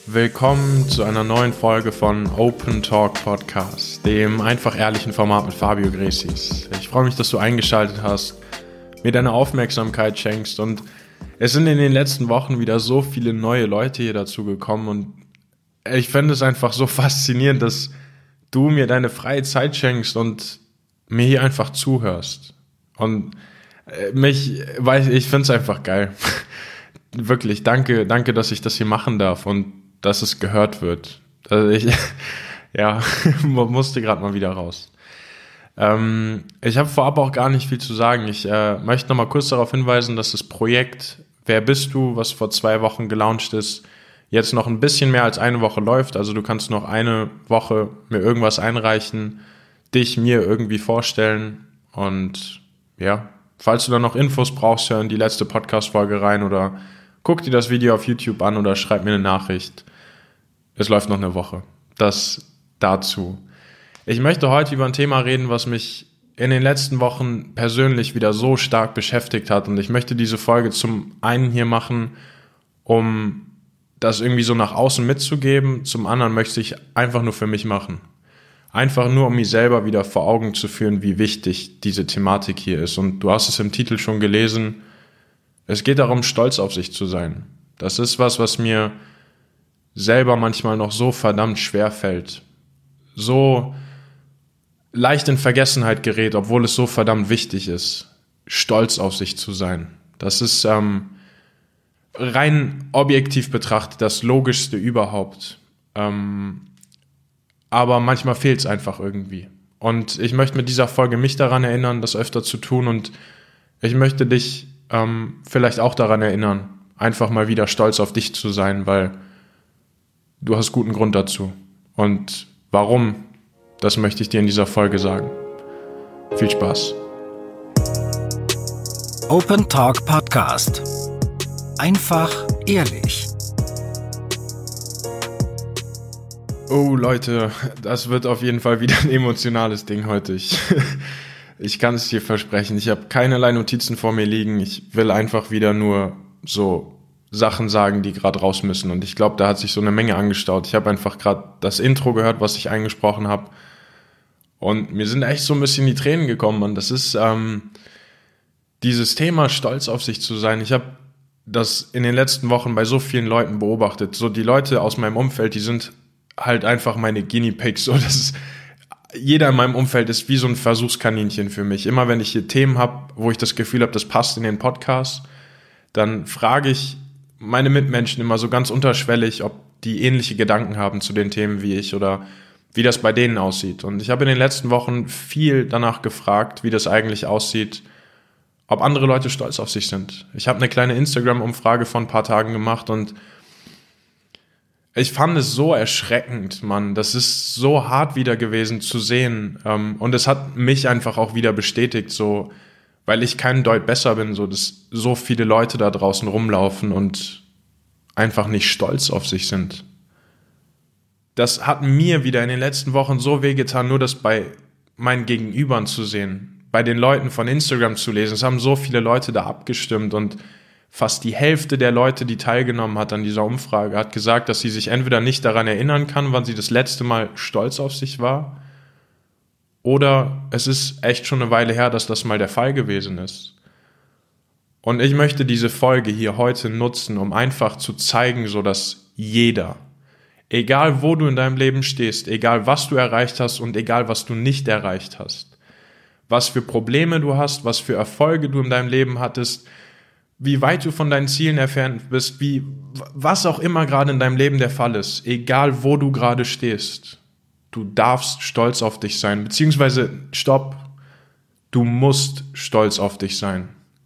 Willkommen zu einer neuen Folge von Open Talk Podcast, dem einfach ehrlichen Format mit Fabio Gresis. Ich freue mich, dass du eingeschaltet hast, mir deine Aufmerksamkeit schenkst, und es sind in den letzten Wochen wieder so viele neue Leute hier dazu gekommen und ich finde es einfach so faszinierend, dass du mir deine freie Zeit schenkst und mir hier einfach zuhörst. Und ich finde es einfach geil. Wirklich, danke, dass ich das hier machen darf und dass es gehört wird. Also musste gerade mal wieder raus. Ich habe vorab auch gar nicht viel zu sagen. Ich möchte noch mal kurz darauf hinweisen, dass das Projekt Wer bist du?, was vor 2 Wochen gelauncht ist, jetzt noch ein bisschen mehr als eine Woche läuft. Also du kannst noch eine Woche mir irgendwas einreichen, dich mir irgendwie vorstellen. Und ja, falls du dann noch Infos brauchst, hör in die letzte Podcast-Folge rein oder guck dir das Video auf YouTube an oder schreib mir eine Nachricht. Es läuft noch eine Woche. Das dazu. Ich möchte heute über ein Thema reden, was mich in den letzten Wochen persönlich wieder so stark beschäftigt hat. Und ich möchte diese Folge zum einen hier machen, um das irgendwie so nach außen mitzugeben. Zum anderen möchte ich einfach nur für mich machen. Einfach nur, um mich selber wieder vor Augen zu führen, wie wichtig diese Thematik hier ist. Und du hast es im Titel schon gelesen. Es geht darum, stolz auf sich zu sein. Das ist was mir selber manchmal noch so verdammt schwer fällt. So leicht in Vergessenheit gerät, obwohl es so verdammt wichtig ist, stolz auf sich zu sein. Das ist rein objektiv betrachtet das Logischste überhaupt. Aber manchmal fehlt es einfach irgendwie. Und ich möchte mit dieser Folge mich daran erinnern, das öfter zu tun, und ich möchte dich vielleicht auch daran erinnern, einfach mal wieder stolz auf dich zu sein, weil du hast guten Grund dazu. Und warum, das möchte ich dir in dieser Folge sagen. Viel Spaß. Open Talk Podcast. Einfach ehrlich. Oh Leute, das wird auf jeden Fall wieder ein emotionales Ding heute. Ich kann es dir versprechen. Ich habe keinerlei Notizen vor mir liegen. Ich will einfach wieder nur so Sachen sagen, die gerade raus müssen. Und ich glaube, da hat sich so eine Menge angestaut. Ich habe einfach gerade das Intro gehört, was ich eingesprochen habe. Und mir sind echt so ein bisschen die Tränen gekommen. Und das ist dieses Thema, stolz auf sich zu sein. Ich habe das in den letzten Wochen bei so vielen Leuten beobachtet. So die Leute aus meinem Umfeld, die sind halt einfach meine Guinea Pigs. So, jeder in meinem Umfeld ist wie so ein Versuchskaninchen für mich. Immer wenn ich hier Themen habe, wo ich das Gefühl habe, das passt in den Podcast, dann frage ich meine Mitmenschen immer so ganz unterschwellig, ob die ähnliche Gedanken haben zu den Themen wie ich oder wie das bei denen aussieht. Und ich habe in den letzten Wochen viel danach gefragt, wie das eigentlich aussieht, ob andere Leute stolz auf sich sind. Ich habe eine kleine Instagram-Umfrage vor ein paar Tagen gemacht und ich fand es so erschreckend, Mann. Das ist so hart wieder gewesen zu sehen. Und es hat mich einfach auch wieder bestätigt, so, weil ich kein Deut besser bin, so, dass so viele Leute da draußen rumlaufen und einfach nicht stolz auf sich sind. Das hat mir wieder in den letzten Wochen so wehgetan, nur das bei meinen Gegenübern zu sehen, bei den Leuten von Instagram zu lesen. Es haben so viele Leute da abgestimmt und fast die Hälfte der Leute, die teilgenommen hat an dieser Umfrage, hat gesagt, dass sie sich entweder nicht daran erinnern kann, wann sie das letzte Mal stolz auf sich war, oder es ist echt schon eine Weile her, dass das mal der Fall gewesen ist. Und ich möchte diese Folge hier heute nutzen, um einfach zu zeigen, so dass jeder, egal wo du in deinem Leben stehst, egal was du erreicht hast und egal was du nicht erreicht hast, was für Probleme du hast, was für Erfolge du in deinem Leben hattest, wie weit du von deinen Zielen entfernt bist, was auch immer gerade in deinem Leben der Fall ist, egal wo du gerade stehst, du darfst stolz auf dich sein, beziehungsweise, stopp, du musst stolz auf dich sein,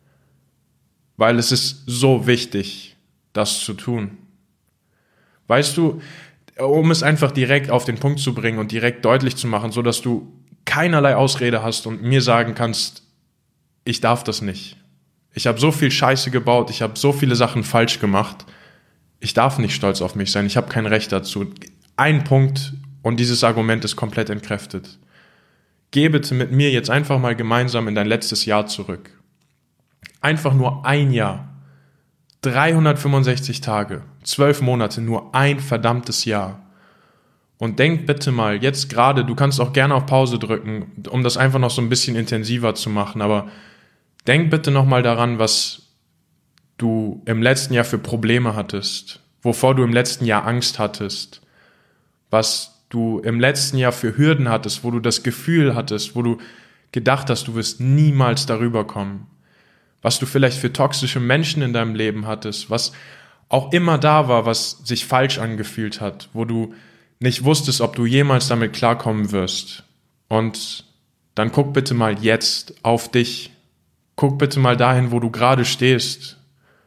weil es ist so wichtig, das zu tun. Weißt du, um es einfach direkt auf den Punkt zu bringen und direkt deutlich zu machen, so dass du keinerlei Ausrede hast und mir sagen kannst, ich darf das nicht. Ich habe so viel Scheiße gebaut, ich habe so viele Sachen falsch gemacht. Ich darf nicht stolz auf mich sein, ich habe kein Recht dazu. Ein Punkt und dieses Argument ist komplett entkräftet. Geh bitte mit mir jetzt einfach mal gemeinsam in dein letztes Jahr zurück. Einfach nur ein Jahr. 365 Tage, 12 Monate, nur ein verdammtes Jahr. Und denk bitte mal, jetzt gerade, du kannst auch gerne auf Pause drücken, um das einfach noch so ein bisschen intensiver zu machen, aber denk bitte nochmal daran, was du im letzten Jahr für Probleme hattest, wovor du im letzten Jahr Angst hattest, was du im letzten Jahr für Hürden hattest, wo du das Gefühl hattest, wo du gedacht hast, du wirst niemals darüber kommen, was du vielleicht für toxische Menschen in deinem Leben hattest, was auch immer da war, was sich falsch angefühlt hat, wo du nicht wusstest, ob du jemals damit klarkommen wirst. Und dann guck bitte mal jetzt auf dich. Guck bitte mal dahin, wo du gerade stehst.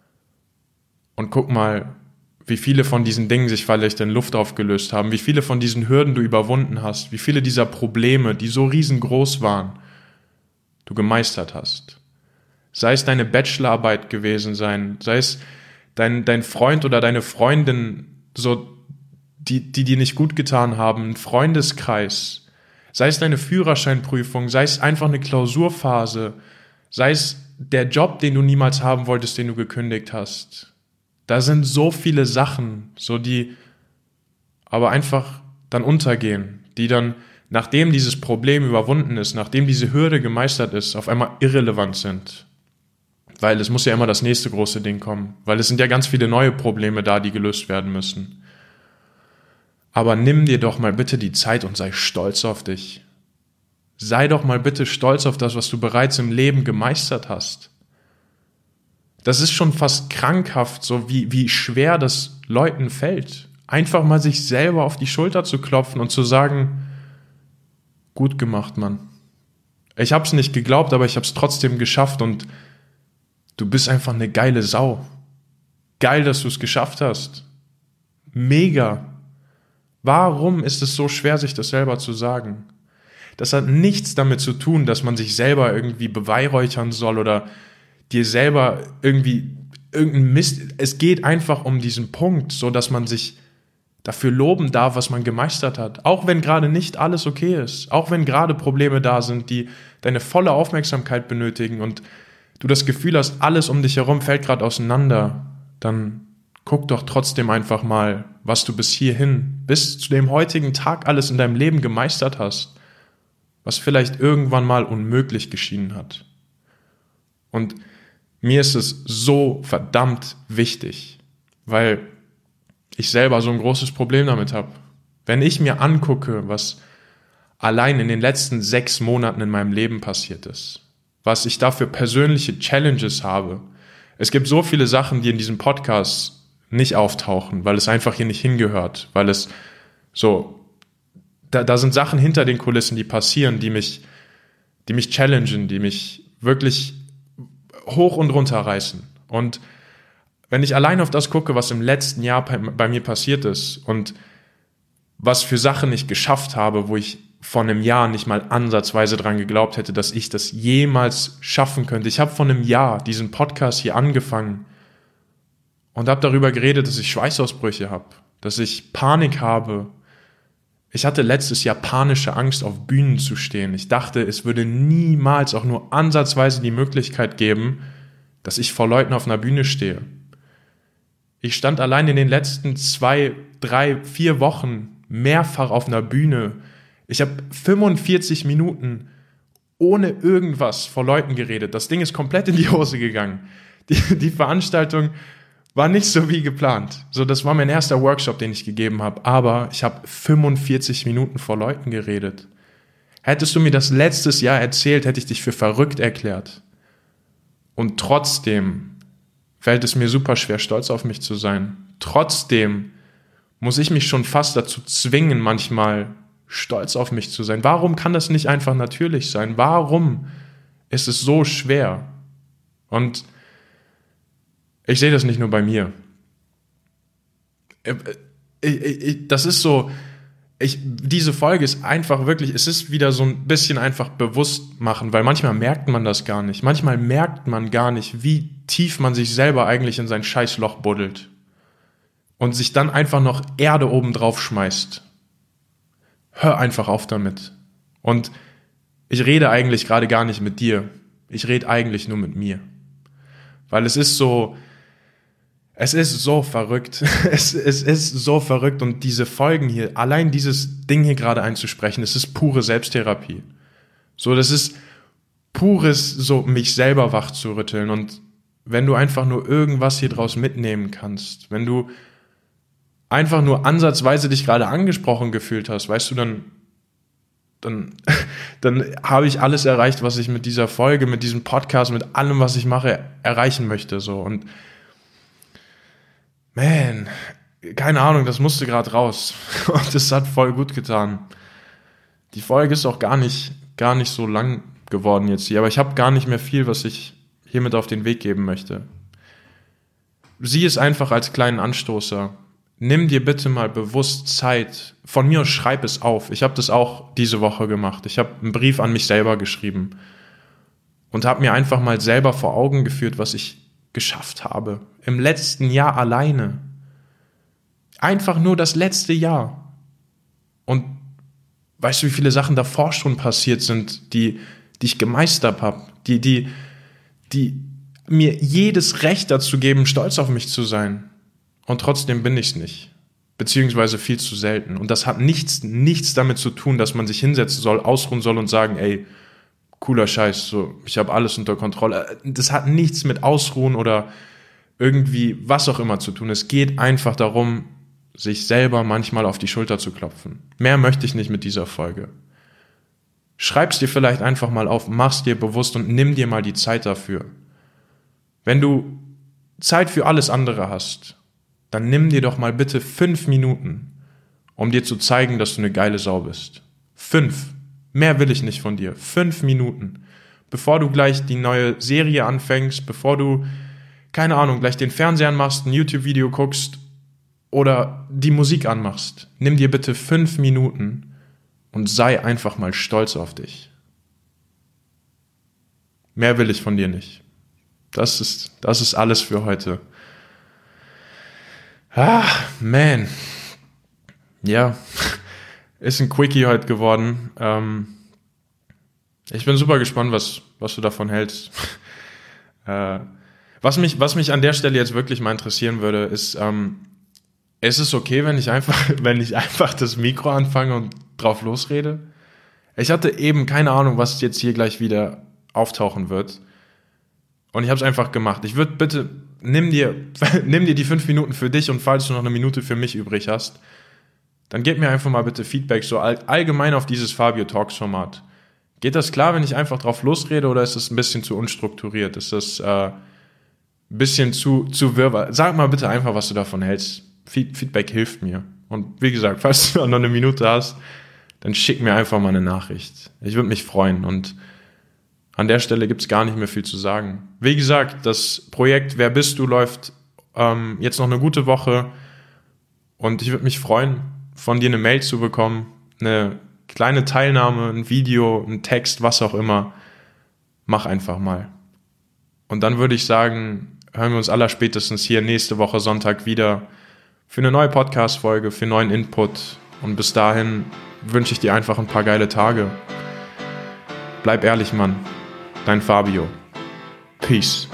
Und guck mal, wie viele von diesen Dingen sich vielleicht in Luft aufgelöst haben, wie viele von diesen Hürden du überwunden hast, wie viele dieser Probleme, die so riesengroß waren, du gemeistert hast. Sei es deine Bachelorarbeit gewesen sein, sei es dein Freund oder deine Freundin, so die nicht gut getan haben, ein Freundeskreis, sei es deine Führerscheinprüfung, sei es einfach eine Klausurphase, sei es der Job, den du niemals haben wolltest, den du gekündigt hast. Da sind so viele Sachen, so die aber einfach dann untergehen, die dann, nachdem dieses Problem überwunden ist, nachdem diese Hürde gemeistert ist, auf einmal irrelevant sind. Weil es muss ja immer das nächste große Ding kommen, weil es sind ja ganz viele neue Probleme da, die gelöst werden müssen. Aber nimm dir doch mal bitte die Zeit und sei stolz auf dich. Sei doch mal bitte stolz auf das, was du bereits im Leben gemeistert hast. Das ist schon fast krankhaft, so wie schwer das Leuten fällt. Einfach mal sich selber auf die Schulter zu klopfen und zu sagen, gut gemacht, Mann. Ich hab's nicht geglaubt, aber ich hab's trotzdem geschafft und du bist einfach eine geile Sau. Geil, dass du es geschafft hast. Mega. Warum ist es so schwer, sich das selber zu sagen? Das hat nichts damit zu tun, dass man sich selber irgendwie beweihräuchern soll oder dir selber irgendwie irgendein Mist. Es geht einfach um diesen Punkt, so dass man sich dafür loben darf, was man gemeistert hat. Auch wenn gerade nicht alles okay ist. Auch wenn gerade Probleme da sind, die deine volle Aufmerksamkeit benötigen und du das Gefühl hast, alles um dich herum fällt gerade auseinander, dann guck doch trotzdem einfach mal, was du bis hierhin, bis zu dem heutigen Tag alles in deinem Leben gemeistert hast, was vielleicht irgendwann mal unmöglich geschienen hat. Und mir ist es so verdammt wichtig, weil ich selber so ein großes Problem damit habe. Wenn ich mir angucke, was allein in den letzten 6 Monaten in meinem Leben passiert ist, was ich da für persönliche Challenges habe. Es gibt so viele Sachen, die in diesem Podcast nicht auftauchen, weil es einfach hier nicht hingehört, weil es so, da sind Sachen hinter den Kulissen, die passieren, die mich challengen, die mich wirklich hoch und runter reißen. Und wenn ich allein auf das gucke, was im letzten Jahr bei mir passiert ist und was für Sachen ich geschafft habe, wo ich vor einem Jahr nicht mal ansatzweise dran geglaubt hätte, dass ich das jemals schaffen könnte. Ich habe vor einem Jahr diesen Podcast hier angefangen und habe darüber geredet, dass ich Schweißausbrüche habe, dass ich Panik habe. Ich hatte letztes Jahr panische Angst, auf Bühnen zu stehen. Ich dachte, es würde niemals auch nur ansatzweise die Möglichkeit geben, dass ich vor Leuten auf einer Bühne stehe. Ich stand allein in den letzten 2, 3, 4 Wochen mehrfach auf einer Bühne. Ich habe 45 Minuten ohne irgendwas vor Leuten geredet. Das Ding ist komplett in die Hose gegangen. Die Veranstaltung war nicht so wie geplant. So, das war mein erster Workshop, den ich gegeben habe. Aber ich habe 45 Minuten vor Leuten geredet. Hättest du mir das letztes Jahr erzählt, hätte ich dich für verrückt erklärt. Und trotzdem fällt es mir super schwer, stolz auf mich zu sein. Trotzdem muss ich mich schon fast dazu zwingen, manchmal stolz auf mich zu sein. Warum kann das nicht einfach natürlich sein? Warum ist es so schwer? Und ich sehe das nicht nur bei mir. Das ist so, diese Folge ist einfach wirklich, es ist wieder so ein bisschen einfach bewusst machen, weil manchmal merkt man das gar nicht. Manchmal merkt man gar nicht, wie tief man sich selber eigentlich in sein Scheißloch buddelt und sich dann einfach noch Erde oben drauf schmeißt. Hör einfach auf damit. Und ich rede eigentlich gerade gar nicht mit dir. Ich rede eigentlich nur mit mir. Weil es ist so, Es ist so verrückt. Es ist so verrückt. Und diese Folgen hier, allein dieses Ding hier gerade einzusprechen, es ist pure Selbsttherapie. So, das ist pures, so mich selber wach zu rütteln. Und wenn du einfach nur irgendwas hier draus mitnehmen kannst, wenn du einfach nur ansatzweise dich gerade angesprochen gefühlt hast, weißt du, dann habe ich alles erreicht, was ich mit dieser Folge, mit diesem Podcast, mit allem, was ich mache, erreichen möchte. So. Und man, keine Ahnung, das musste gerade raus. Und das hat voll gut getan. Die Folge ist auch gar nicht so lang geworden jetzt hier, aber ich habe gar nicht mehr viel, was ich hiermit auf den Weg geben möchte. Sieh es einfach als kleinen Anstoßer. Nimm dir bitte mal bewusst Zeit. Von mir aus schreib es auf. Ich habe das auch diese Woche gemacht. Ich habe einen Brief an mich selber geschrieben und habe mir einfach mal selber vor Augen geführt, was ich geschafft habe. Im letzten Jahr alleine. Einfach nur das letzte Jahr. Und weißt du, wie viele Sachen davor schon passiert sind, die ich gemeistert habe, die mir jedes Recht dazu geben, stolz auf mich zu sein. Und trotzdem bin ich es nicht. Beziehungsweise viel zu selten. Und das hat nichts damit zu tun, dass man sich hinsetzen soll, ausruhen soll und sagen, ey, cooler Scheiß, so, ich habe alles unter Kontrolle. Das hat nichts mit Ausruhen oder irgendwie was auch immer zu tun. Es geht einfach darum, sich selber manchmal auf die Schulter zu klopfen. Mehr möchte ich nicht mit dieser Folge. Schreib's dir vielleicht einfach mal auf, mach's dir bewusst und nimm dir mal die Zeit dafür. Wenn du Zeit für alles andere hast, dann nimm dir doch mal bitte 5 Minuten, um dir zu zeigen, dass du eine geile Sau bist. 5. Mehr will ich nicht von dir. 5 Minuten. Bevor du gleich die neue Serie anfängst, bevor du, keine Ahnung, gleich den Fernseher anmachst, ein YouTube-Video guckst oder die Musik anmachst. Nimm dir bitte 5 Minuten und sei einfach mal stolz auf dich. Mehr will ich von dir nicht. Das ist alles für heute. Man. Ja, ist ein Quickie heute geworden. Ich bin super gespannt, was du davon hältst. Was mich an der Stelle jetzt wirklich mal interessieren würde, ist, ist es okay, wenn ich einfach das Mikro anfange und drauf losrede? Ich hatte eben keine Ahnung, was jetzt hier gleich wieder auftauchen wird. Und ich habe es einfach gemacht. Ich würde bitte, nimm dir die 5 Minuten für dich und falls du noch eine Minute für mich übrig hast, dann gib mir einfach mal bitte Feedback, so allgemein auf dieses Fabio Talks Format. Geht das klar, wenn ich einfach drauf losrede oder ist das ein bisschen zu unstrukturiert? Ist das ein bisschen zu wirr? Sag mal bitte einfach, was du davon hältst. Feedback hilft mir. Und wie gesagt, falls du noch eine Minute hast, dann schick mir einfach mal eine Nachricht. Ich würde mich freuen und an der Stelle gibt es gar nicht mehr viel zu sagen. Wie gesagt, das Projekt Wer bist du läuft jetzt noch eine gute Woche und ich würde mich freuen, von dir eine Mail zu bekommen, eine kleine Teilnahme, ein Video, ein Text, was auch immer. Mach einfach mal. Und dann würde ich sagen, hören wir uns allerspätestens hier nächste Woche Sonntag wieder für eine neue Podcast-Folge, für neuen Input. Und bis dahin wünsche ich dir einfach ein paar geile Tage. Bleib ehrlich, Mann. Dein Fabio. Peace.